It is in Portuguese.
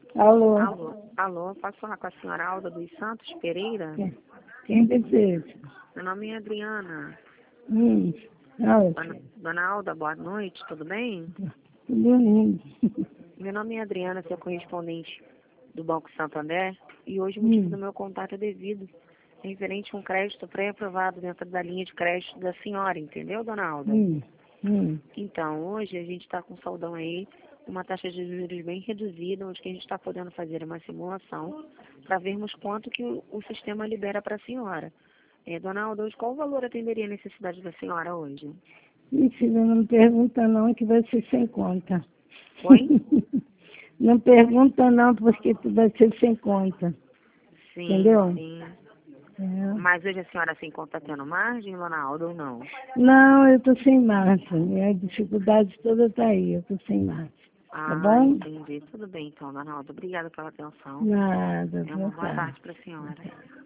Alô? Alô, posso falar com a senhora Alda dos Santos Pereira? Quem deseja? Meu nome é Adriana. Alô? Dona Alda, boa noite, tudo bem? Tudo lindo. Meu nome é Adriana, sou correspondente do Banco Santander e hoje o motivo do meu contato é devido referente a um crédito pré-aprovado dentro da linha de crédito da senhora, entendeu, dona Alda? Então, hoje a gente está com saldão aí, uma taxa de juros bem reduzida, onde que a gente está podendo fazer uma simulação para vermos quanto que o sistema libera para a senhora. Dona Alda, hoje qual o valor atenderia a necessidade da senhora hoje? Minha filha, não pergunta não, que vai ser sem conta. Oi? Não pergunta não, porque tu vai ser sem conta. Sim, Entendeu? sim. É. Mas hoje a senhora se encontra tendo margem, dona Alda, ou não? Não, eu tô sem margem. A dificuldade toda tá aí, eu tô sem margem. Tá bom? Entendi. Tudo bem então, dona Alda. Obrigada pela atenção. Nada, Uma boa boa tarde. tarde para a senhora.